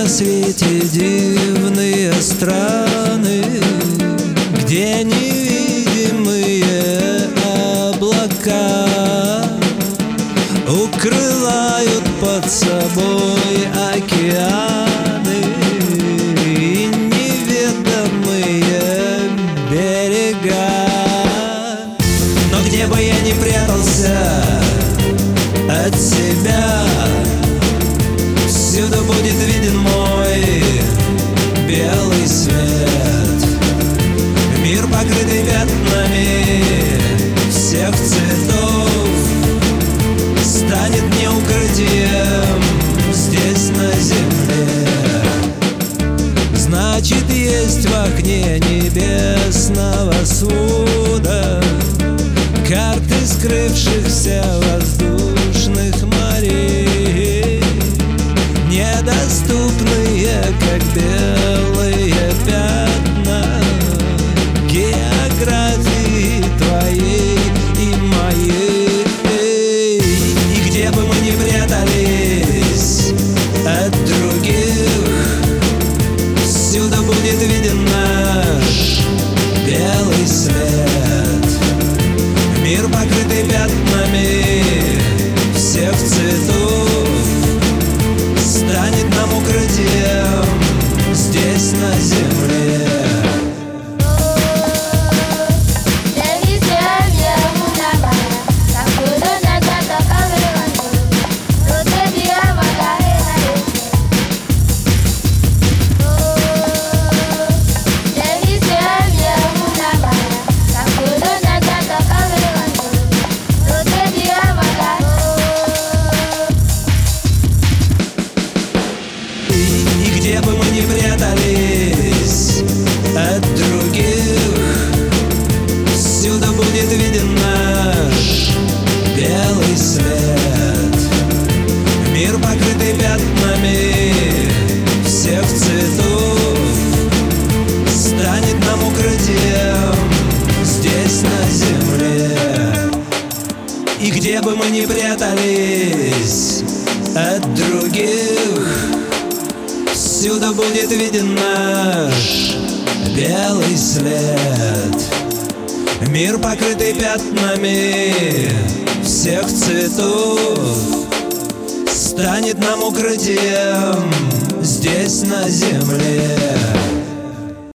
свете дивные страны, где невидимые облака укрывают под собой океаны и неведомые берега. Но где бы я ни прятался от себя, всюду будет виден мой белый свет. Мир, покрытый пятнами всех цветов, станет мне укрытием здесь на земле. Значит, есть в окне небесного свода карты скрывшихся воздушных морей, недоступные, как белые пятна географии твоей и моей. И где бы мы ни прятались от других, всюду будет виден наш белый свет. Мир, покрытый пятнами всех цветов, станет нам укрытием здесь на земле. Где бы мы ни прятались от других, всюду будет виден наш белый свет. Мир, покрытый пятнами всех цветов, станет нам укрытием здесь на земле. И где бы мы ни прятались от других, всюду будет виден наш белый свет. Мир, покрытый пятнами всех цветов, станет нам укрытием здесь на земле.